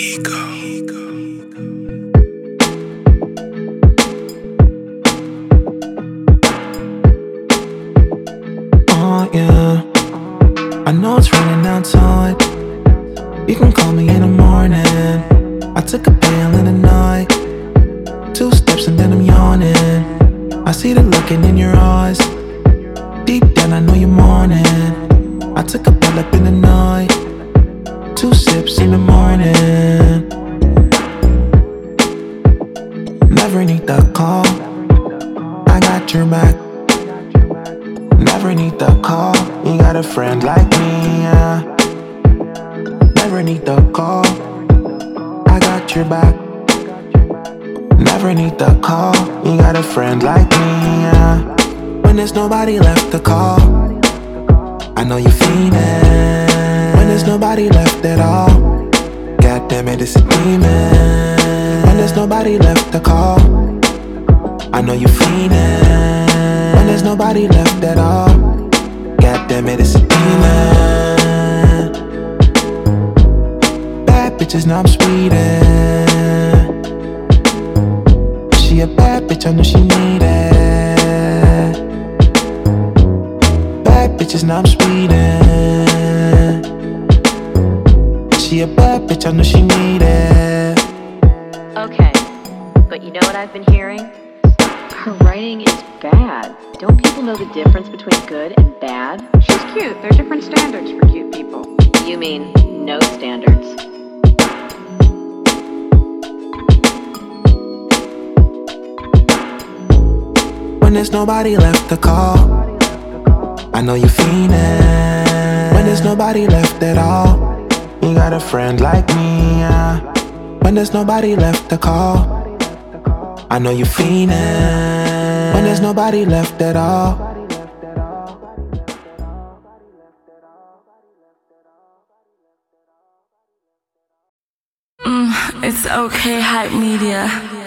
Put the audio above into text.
Oh yeah, I know it's raining outside. You can call me in the morning. I took a pill in the night. 2 steps and then I'm yawning. I see the looking in your eyes. Deep down I know you're mourning. I took a pill up in the night. 2 sips in the morning. Never need the call, I got your back. Never need the call, you got a friend like me, yeah. Never need the call, I got your back. Never need the call, you got a friend like me, yeah. When there's nobody left to call, I know you're fiending. When there's nobody left at all, God damn it, it's a demon. When there's nobody left to call, I know you're fiending. When there's nobody left at all, God damn it, it's a demon. Bad bitches, now I'm speeding. She a bad bitch, I know she need it. Bad bitches, now I'm speeding. She a bad bitch, I know she need it. Okay, but you know what I've been hearing? Her writing is bad. Don't people know the difference between good and bad? She's cute. There are different standards for cute people. You mean no standards? When there's nobody left to call, I know you're fiending. When there's nobody left at all, you got a friend like me, yeah. When there's nobody left to call, I know you're fiending. When there's nobody left at all. It's okay, Hype Media.